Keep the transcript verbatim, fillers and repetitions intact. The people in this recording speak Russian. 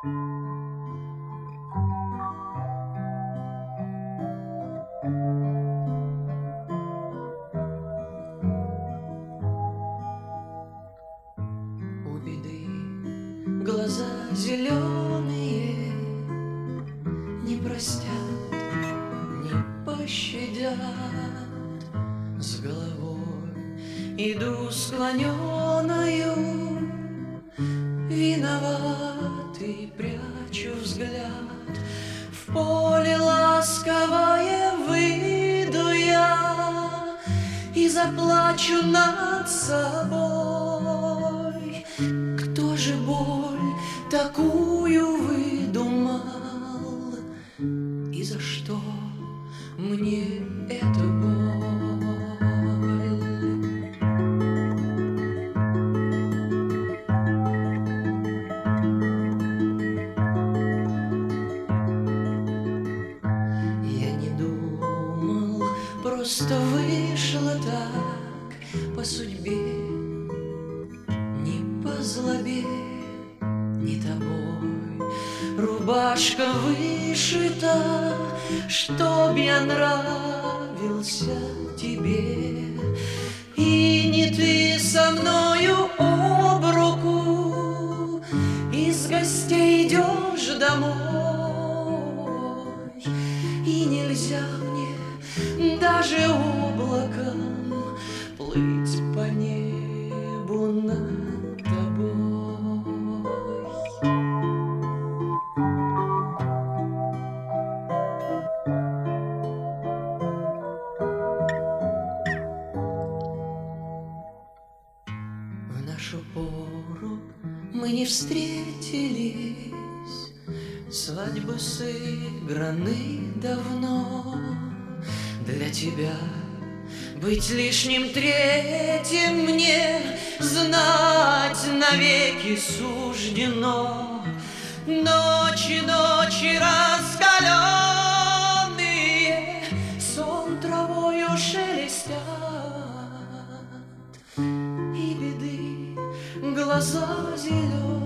У беды глаза зеленые не простят, не пощадят. С головой иду склоненою, виноватый прячу взгляд. В поле ласковое выйду я и заплачу над собой. Кто же боль такую выдумал, и за что мне эта боль? Я не думал, просто вышло так по судьбе, не по злобе, не тобой. Рубашка вышита, чтоб я нравился тебе, и не ты со мною об руку из гостей идешь домой. И нельзя мне даже облаком плыть по небу над тобой. В нашу пору мы не встретились, свадьбы сыграны давно. Для тебя быть лишним третьим мне знать навеки суждено. Ночи, ночи раскаленные, сон травою шелестят, и беды глаза зеленые